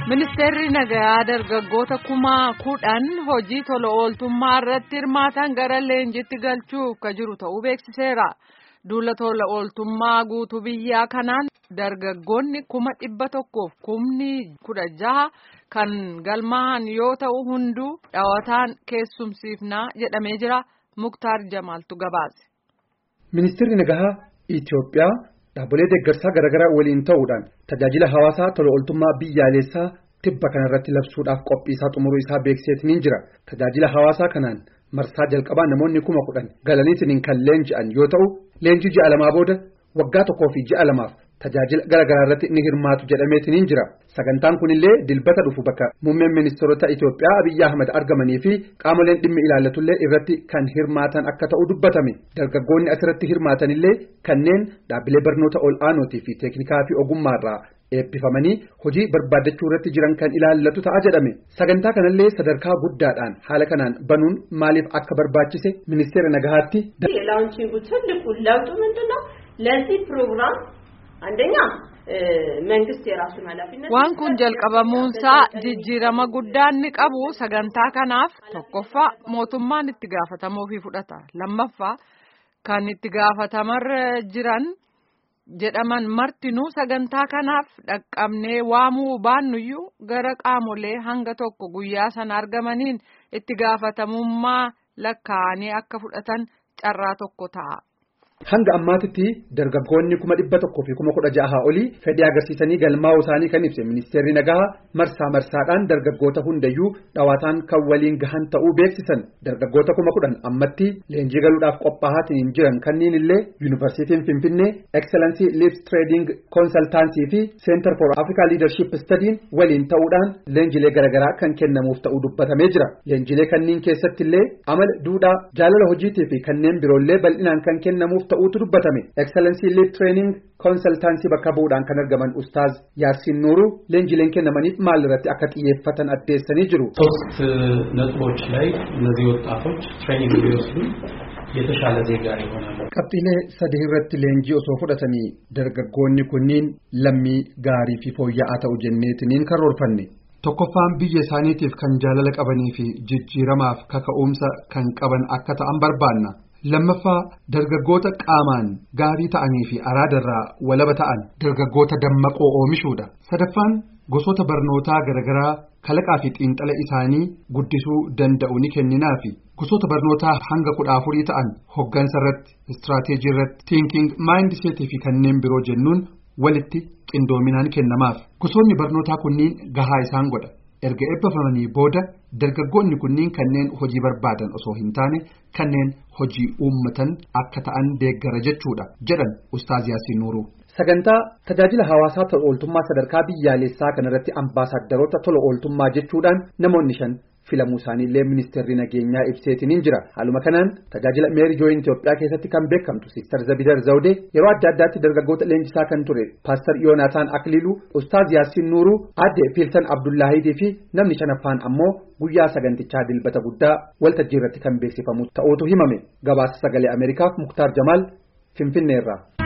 Ministeerri nagaa dargaggoota 10,000 hojii tola ooltummaa irratti hirmaatan gara leenjiitti galchuuf ka jiru ta'uu beeksiseera. Duula tola ooltummaa guutuu biyyaa kanaan dargaggoonni 116,016 kan galmaa'an yoo ta'u hunduu dhaawataan keessumsiifnaa jedhamee jira. Muktaar Jamaaltu gabaase. Ministeerri nagaa Itoophiyaa dhaabbilee deeggarsaa garaagaraa waliin ta'uudhaan tajaajila hawaasaa tola ooltummaa biyyaalessaa tibba kanarratti labsuudhaaf qophiisaa xumuruu isaa beeksiseetiin jira. Tajaajila hawaasaa kanaan marsaa jalqabaa namoonni 10,000 galaniitiin kan leenji'an yoo ta'u leenjii ji'a lamaa booda waggaa tokkoo fi ji'a lamaaf tajaajila garaagaraa irratti ni hirmaatu jedhameetiin jira. Sagantaan kunillee dilbata dhufu bakka muummeen ministeerota Itoophiyaa Abiyyi Ahmad argamanii fi qaamoleen dhimmi ilaallatullee irratti kan hirmaatan akka ta'u dubbatame. Dargaggoonni asirratti hirmaatanillee kanneen dhaabbilee barnoota ol'aanootii fi teeknikaa fi ogummaarraa eebbifamanii hojii barbaadachuu irratti jiran kan ilaallatu ta'a jedhame. Sagantaa kanallee sadarkaa guddaadhaan haala kanaan banuun maaliif akka barbaachise ministeera nagahaatti. Waan kun jalqabamuunsaa jijjiirama guddaan ni qabu. Sagantaa kanaaf tokkoffaa mootummaan itti gaafatamuu fi fudhata. Lammaffaa kan itti gaafatamarra jiran jedhaman martinuu sagantaa kanaaf dhaqqabnee waamuu baannuyyuu gara qaamolee hanga tokko guyyaa sana argamaniin itti gaafatamummaa lakkaa'anii akka fudhatan carraa tokko ta'a. Hanga ammaatitti dargaggoonni 116,016 olii fedhii agarsiisanii galmaa'uu isaanii kan ibse ministeerri nagaa marsaadhaan dargaggoota hundayyuu dhawaataan kan waliin gahan ta'uu beeksisan. Dargaggoota 10,000 ammatti leenjii galuudhaaf qophaa'aatiin jiran kanneen illee yuunivarsiitiin Finfinnee Excellency Lips Trading Consultancy fi Center for Africa Leadership Study waliin ta'uudhaan leenjilee garaagaraa kan kennamuuf ta'uu dubbatamee jira. Leenjilee kanneen keessatti illee amala duudhaa jaalala hojiitii fi kanneen biroollee bal'inaan kan kennamuuf ta'uutu dubbatame. Excellency Lead Training Consultancy bakka bu'uudhaan kan argaman Ustaaz Yaasiin Nuuruu leenjileen kennamaniif maal irratti akka xiyyeeffatan addeessanii jiru. ሶስት ነጥቦች ላይ እነዚህ ወጣቶች ትሬኒንግ ቢወስዱ የተሻለ ዜጋ ይሆናሉ። qabxiilee sadii irratti leenjii osoo fudhatanii dargaggoonni kunniin lammii gaarii fi fooyya'aa ta'u jenneetiniin karoorfanne. Tokkoffaan biyya isaaniitiif kan jaalala qabanii fi jijjiiramaaf kaka'umsa kan qaban akka ta'an barbaanna. Lammaffaa dargaggoota qaamaan gaarii ta'anii fi araadarraa walaba ta'an dargaggoota dammaqoo oomishuudha. Sadaffaan gosoota barnootaa garaagaraa kalaqaa fi xiinxala isaanii guddisuu danda'u ni kenninaa fi gosoota barnootaa hanga 14 ta'an hoggansa irratti, istiraateejii irratti, thinking, mindset fi kanneen biroo jennuun walitti qindoominaan kennamaaf. Gosoonni barnootaa kunniin gahaa isaan godha. Erga eebbifamanii booda dargaggoonni kunniin kanneen hojii barbaadan osoo hin taane kanneen hojii uummatan akka ta'an deeggara jechuudha jedhan Ustaaz Yaasiin Nuuruu. Sagantaa tajaajila hawaasaa tola ooltummaa sadarkaa biyyaalessaa kanarratti ambaasaaddoroota tola ooltummaa jechuudhaan namoonni 5 filamuu isaaniillee ministeerri nageenyaa ibseetiin jira. Haaluma kanaan tajaajila Meeri Jooyin Itoophiyaa keessatti kan beekamtu Sister Zabidar Zawdee yeroo adda addaatti dargaggoota leenjisaa kan ture Paaster Yoonaataan Akliiluu, Ustaaz Yaasiin Nuuruu, Aadde Fiilsan Abdullaahidii fi namni 5ffaan ammoo guyyaa sagantichaa dilbata guddaa waltajjii irratti kan beeksifamu ta'uutu himame. Gabaasa sagalee Ameerikaaf Muktaar Jamaal Finfinneerraa.